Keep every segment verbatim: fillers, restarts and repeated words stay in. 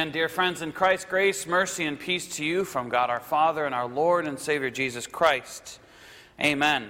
Amen. Dear friends in Christ, grace, mercy, and peace to you from God our Father and our Lord and Savior Jesus Christ. Amen.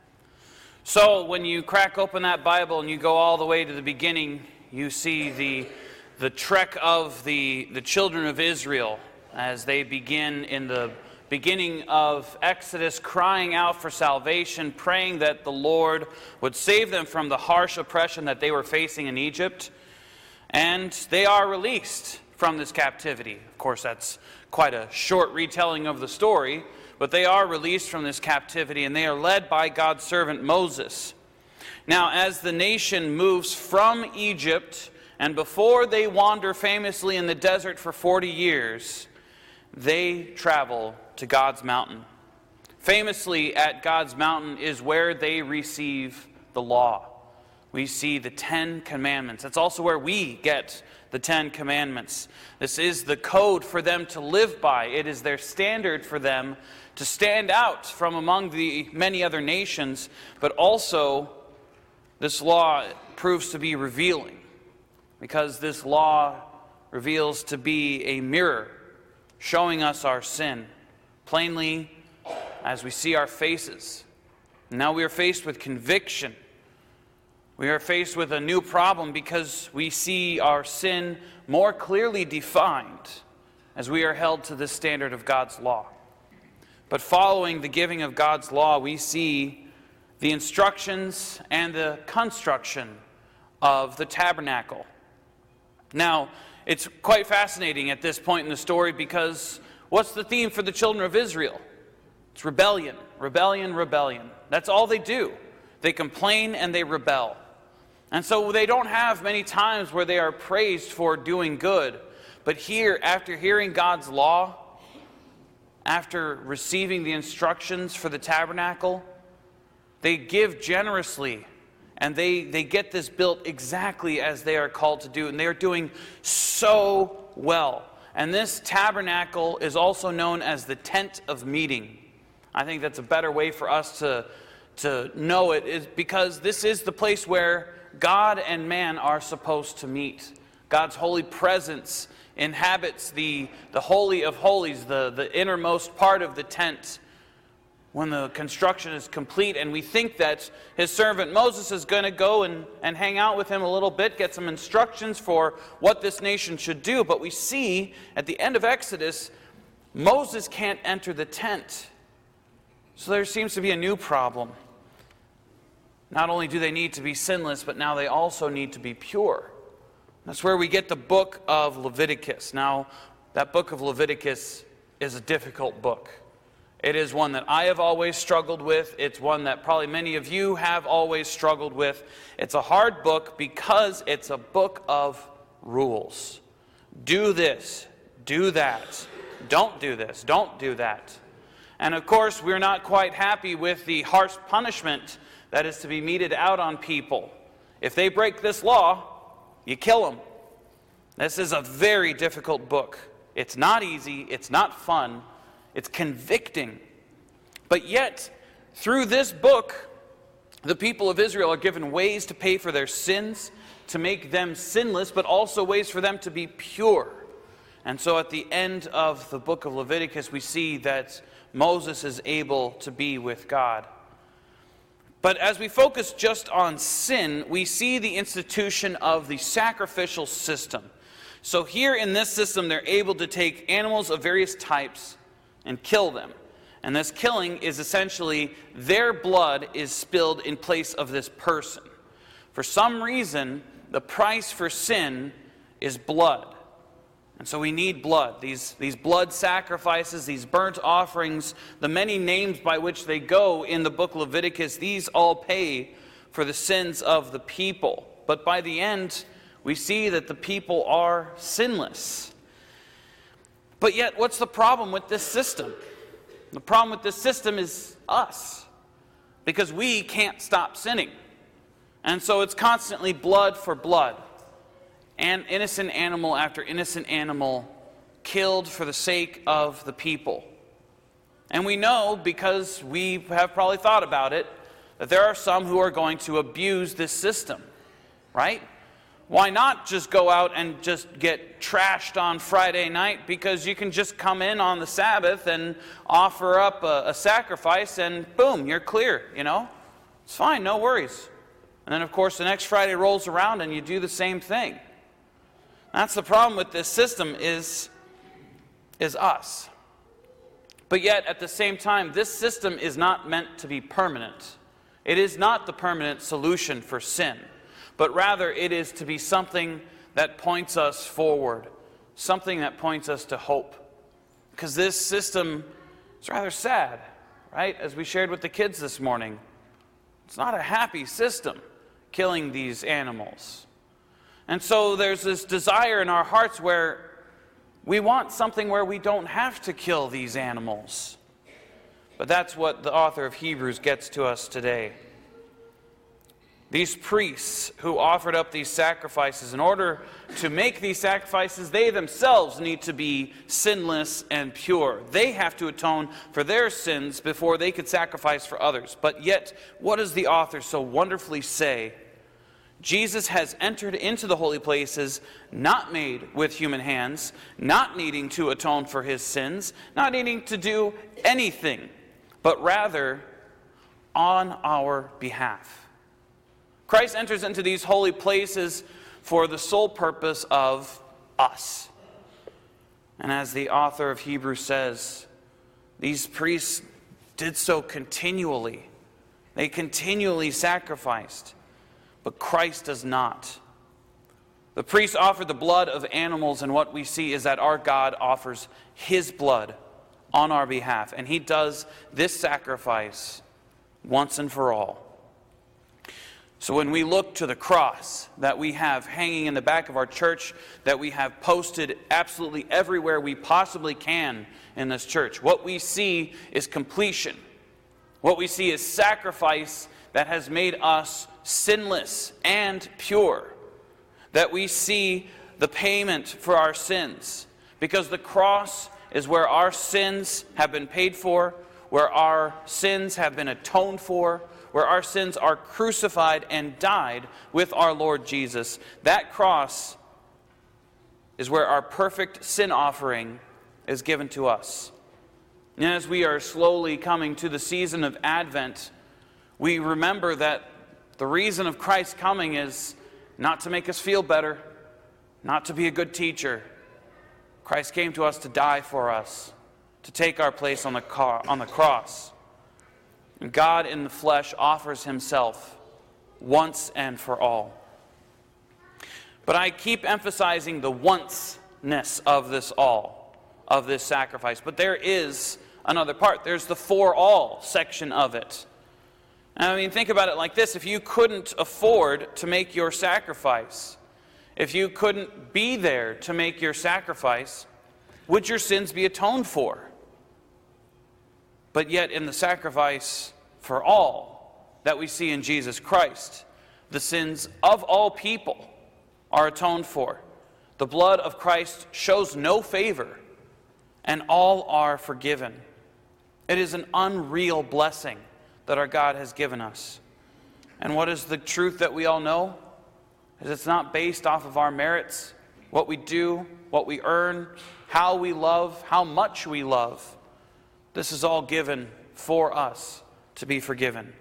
So when you crack open that Bible and you go all the way to the beginning, you see the, the trek of the, the children of Israel as they begin in the beginning of Exodus, crying out for salvation, praying that the Lord would save them from the harsh oppression that they were facing in Egypt. And they are released from this captivity. Of course, that's quite a short retelling of the story, but they are released from this captivity, and they are led by God's servant Moses. Now, as the nation moves from Egypt, and before they wander famously in the desert for forty years, they travel to God's mountain. Famously, at God's mountain is where they receive the law. We see the Ten Commandments. That's also where we get the Ten Commandments. This is the code for them to live by. It is their standard for them to stand out from among the many other nations, but also this law proves to be revealing, because this law reveals to be a mirror showing us our sin plainly as we see our faces. Now we are faced with conviction. We are faced with a new problem because we see our sin more clearly defined as we are held to the standard of God's law. But following the giving of God's law, we see the instructions and the construction of the tabernacle. Now, it's quite fascinating at this point in the story because what's the theme for the children of Israel? It's rebellion, rebellion, rebellion. That's all they do. They complain and they rebel. And so they don't have many times where they are praised for doing good. But here, after hearing God's law, after receiving the instructions for the tabernacle, they give generously. And they, they get this built exactly as they are called to do. And they are doing so well. And this tabernacle is also known as the tent of meeting. I think that's a better way for us to, to know it, is because this is the place where God and man are supposed to meet. God's holy presence inhabits the, the Holy of Holies, the, the innermost part of the tent when the construction is complete. And we think that his servant Moses is going to go and, and hang out with him a little bit, get some instructions for what this nation should do. But we see at the end of Exodus, Moses can't enter the tent. So there seems to be a new problem. Not only do they need to be sinless, but now they also need to be pure. That's where we get the book of Leviticus. Now, that book of Leviticus is a difficult book. It is one that I have always struggled with. It's one that probably many of you have always struggled with. It's a hard book because it's a book of rules. Do this, do that. Don't do this, don't do that. And of course, we're not quite happy with the harsh punishment that is to be meted out on people. If they break this law, you kill them. This is a very difficult book. It's not easy, it's not fun, it's convicting. But yet, through this book, the people of Israel are given ways to pay for their sins, to make them sinless, but also ways for them to be pure. And so at the end of the book of Leviticus, we see that Moses is able to be with God. But as we focus just on sin, we see the institution of the sacrificial system. So here in this system, they're able to take animals of various types and kill them. And this killing is essentially their blood is spilled in place of this person. For some reason, the price for sin is blood. And so we need blood. These, these blood sacrifices, these burnt offerings, the many names by which they go in the book of Leviticus, these all pay for the sins of the people. But by the end, we see that the people are sinless. But yet, what's the problem with this system? The problem with this system is us, because we can't stop sinning. And so it's constantly blood for blood. And innocent animal after innocent animal killed for the sake of the people. And we know, because we have probably thought about it, that there are some who are going to abuse this system, right? why not just go out and just get trashed on Friday night? Because you can just come in on the Sabbath and offer up a, a sacrifice and boom, you're clear, you know? It's fine, no worries. And then of course the next Friday rolls around and you do the same thing. That's the problem with this system is, is us. But yet at the same time, this system is not meant to be permanent. It is not the permanent solution for sin. But rather it is to be something that points us forward, something that points us to hope. Because this system is rather sad, right? As we shared with the kids this morning, it's not a happy system, killing these animals. And so there's this desire in our hearts where we want something where we don't have to kill these animals. But that's what the author of Hebrews gets to us today. These priests who offered up these sacrifices, in order to make these sacrifices, they themselves need to be sinless and pure. They have to atone for their sins before they could sacrifice for others. But yet, what does the author so wonderfully say? Jesus has entered into the holy places, not made with human hands, not needing to atone for his sins, not needing to do anything, but rather on our behalf. Christ enters into these holy places for the sole purpose of us. And as the author of Hebrews says, these priests did so continually. They continually sacrificed, but Christ does not. The priests offered the blood of animals, and what we see is that our God offers his blood on our behalf, and he does this sacrifice once and for all. So when we look to the cross that we have hanging in the back of our church, that we have posted absolutely everywhere we possibly can in this church, what we see is completion. What we see is sacrifice that has made us sinless and pure. That we see the payment for our sins. Because the cross is where our sins have been paid for, where our sins have been atoned for, where our sins are crucified and died with our Lord Jesus. That cross is where our perfect sin offering is given to us. And as we are slowly coming to the season of Advent, we remember that the reason of Christ's coming is not to make us feel better, not to be a good teacher. Christ came to us to die for us, to take our place on the, car, on the cross. And God in the flesh offers himself once and for all. But I keep emphasizing the once-ness of this all, of this sacrifice. But there is another part. There's the for all section of it. And I mean, think about it like this. If you couldn't afford to make your sacrifice, if you couldn't be there to make your sacrifice, would your sins be atoned for? But yet in the sacrifice for all that we see in Jesus Christ, the sins of all people are atoned for. The blood of Christ shows no favor, and all are forgiven. It is an unreal blessing that our God has given us. And what is the truth that we all know? Is it's not based off of our merits, what we do, what we earn, how we love, how much we love. This is all given for us to be forgiven.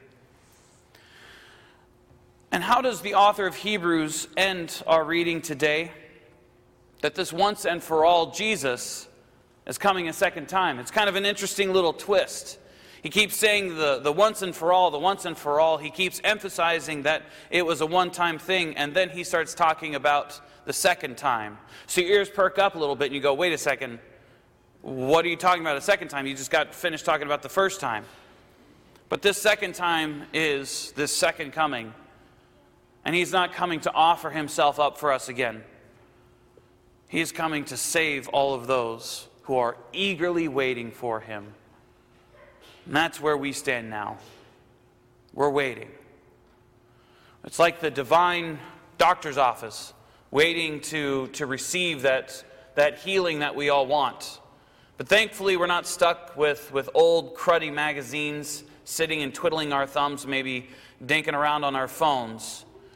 And how does the author of Hebrews end our reading today? That this once and for all Jesus is coming a second time. It's kind of an interesting little twist. He keeps saying the, the once and for all, the once and for all. He keeps emphasizing that it was a one-time thing, and then he starts talking about the second time. So your ears perk up a little bit and you go, wait a second. What are you talking about a second time? You just got finished talking about the first time. But this second time is this second coming. And he's not coming to offer himself up for us again. He is coming to save all of those who are eagerly waiting for him. And that's where we stand now. We're waiting. It's like the divine doctor's office, waiting to, to receive that, that healing that we all want. But thankfully, we're not stuck with, with old, cruddy magazines, sitting and twiddling our thumbs, maybe dinking around on our phones.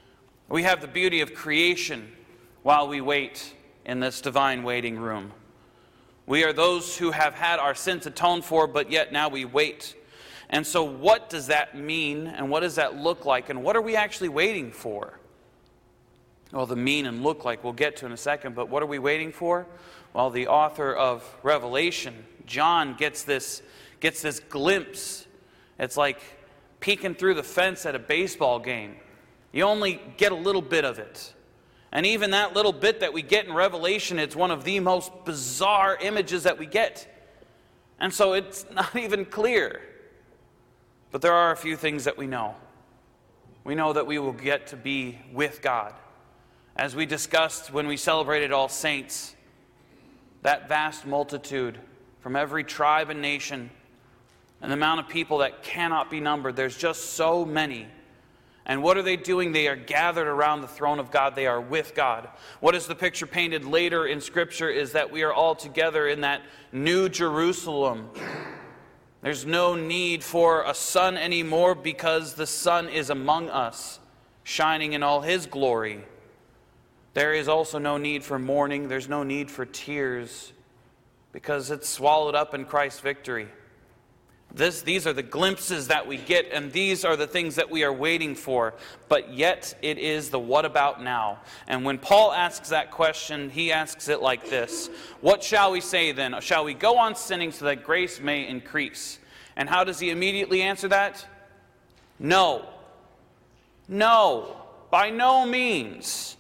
We have the beauty of creation while we wait in this divine waiting room. We are those who have had our sins atoned for, but yet now we wait. And so what does that mean, and what does that look like, and what are we actually waiting for? Well, the mean and look like we'll get to in a second, but what are we waiting for? Well, the author of Revelation, John, gets this, gets this glimpse. It's like peeking through the fence at a baseball game. You only get a little bit of it. And even that little bit that we get in Revelation, it's one of the most bizarre images that we get. And so it's not even clear. But there are a few things that we know. We know that we will get to be with God. As we discussed when we celebrated All Saints, that vast multitude from every tribe and nation, and the amount of people that cannot be numbered, there's just so many. And what are they doing? They are gathered around the throne of God. They are with God. What is the picture painted later in Scripture is that we are all together in that new Jerusalem. There's no need for a sun anymore because the sun is among us, shining in all His glory. There is also no need for mourning. There's no need for tears because it's swallowed up in Christ's victory. This, these are the glimpses that we get, and these are the things that we are waiting for. But yet, it is the what about now? And when Paul asks that question, he asks it like this. What shall we say then? Shall we go on sinning so that grace may increase? And how does he immediately answer that? No. No. By no means.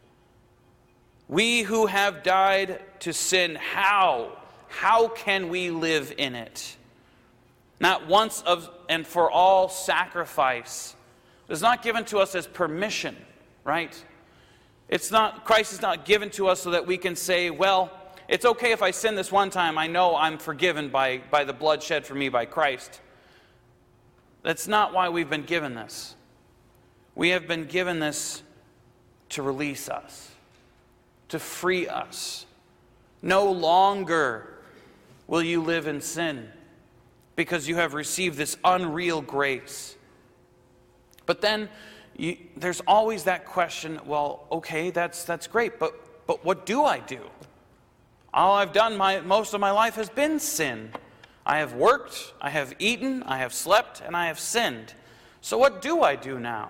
We who have died to sin, how? How can we live in it? Not once of and for all sacrifice. It's not given to us as permission, right? It's not, Christ is not given to us so that we can say, well, it's okay if I sin this one time. I know I'm forgiven by, by the blood shed for me by Christ. That's not why we've been given this. We have been given this to release us, to free us. No longer will you live in sin, because you have received this unreal grace. But then you, there's always that question, well, okay, that's that's great, but but what do I do? All I've done my most of my life has been sin. I have worked, I have eaten, I have slept, and I have sinned. So what do I do now?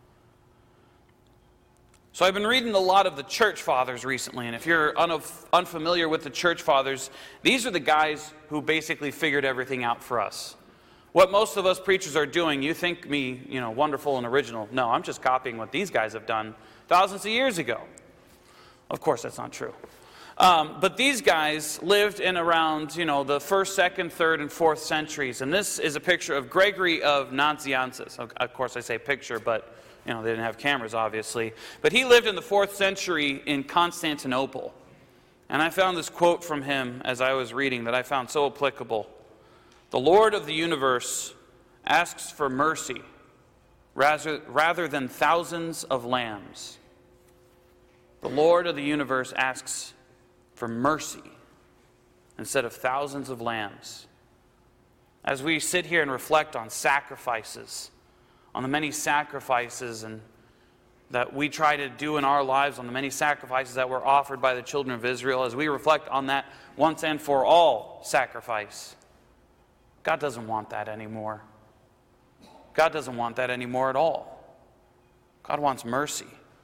So I've been reading a lot of the church fathers recently, and if you're unf- unfamiliar with the church fathers, these are the guys who basically figured everything out for us. What most of us preachers are doing, you think me, you know, wonderful and original. No, I'm just copying what these guys have done thousands of years ago. Of course, that's not true. Um, but these guys lived in around, you know, the first, second, third, and fourth centuries. And this is a picture of Gregory of Nazianzus. Of course, I say picture, but you know, they didn't have cameras, obviously. But he lived in the fourth century in Constantinople. And I found this quote from him as I was reading that I found so applicable. The Lord of the universe asks for mercy rather, rather than thousands of lambs. The Lord of the universe asks for mercy instead of thousands of lambs. As we sit here and reflect on sacrifices, on the many sacrifices and that we try to do in our lives, on the many sacrifices that were offered by the children of Israel, as we reflect on that once and for all sacrifice, God doesn't want that anymore. God doesn't want that anymore at all. God wants mercy.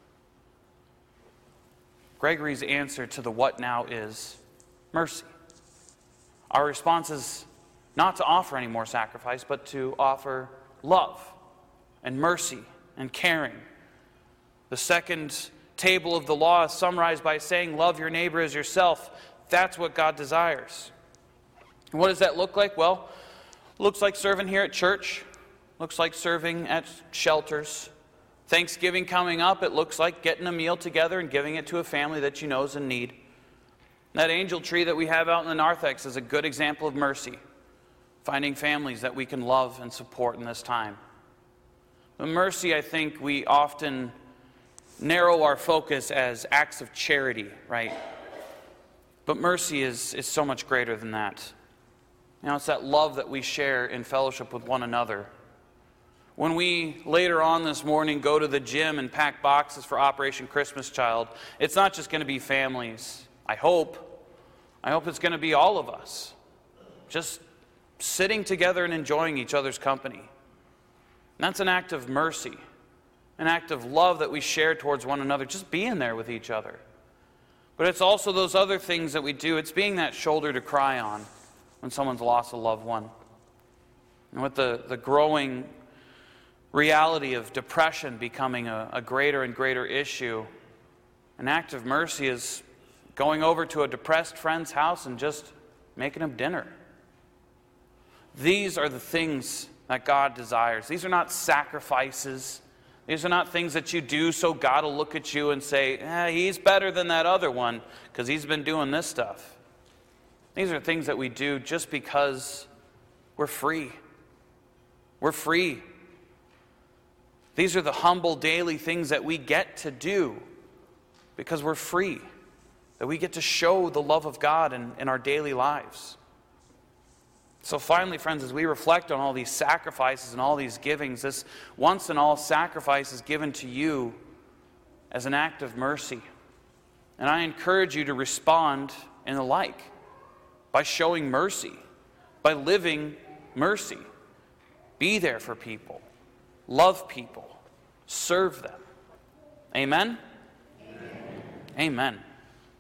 Gregory's answer to the what now is mercy. Our response is not to offer any more sacrifice, but to offer love and mercy and caring. The second table of the law is summarized by saying, love your neighbor as yourself. That's what God desires. And what does that look like? Well, it looks like serving here at church. Looks like serving at shelters. Thanksgiving coming up, it looks like getting a meal together and giving it to a family that you know is in need. That angel tree that we have out in the narthex is a good example of mercy. Finding families that we can love and support in this time. But mercy, I think we often narrow our focus as acts of charity, right? But mercy is, is so much greater than that. You know, it's that love that we share in fellowship with one another. When we later on this morning go to the gym and pack boxes for Operation Christmas Child, it's not just going to be families. I hope. I hope it's going to be all of us. Just sitting together and enjoying each other's company. And that's an act of mercy, an act of love that we share towards one another, just being there with each other. But it's also those other things that we do. It's being that shoulder to cry on when someone's lost a loved one. And with the, the growing reality of depression becoming a, a greater and greater issue, an act of mercy is going over to a depressed friend's house and just making him dinner. These are the things that God desires. These are not sacrifices. These are not things that you do so God will look at you and say, eh, he's better than that other one because he's been doing this stuff. These are things that we do just because we're free. We're free. These are the humble daily things that we get to do because we're free. That we get to show the love of God in, in our daily lives. So finally, friends, as we reflect on all these sacrifices and all these givings, this once and all sacrifice is given to you as an act of mercy. And I encourage you to respond in the like, by showing mercy, by living mercy. Be there for people. Love people. Serve them. Amen? Amen. Amen.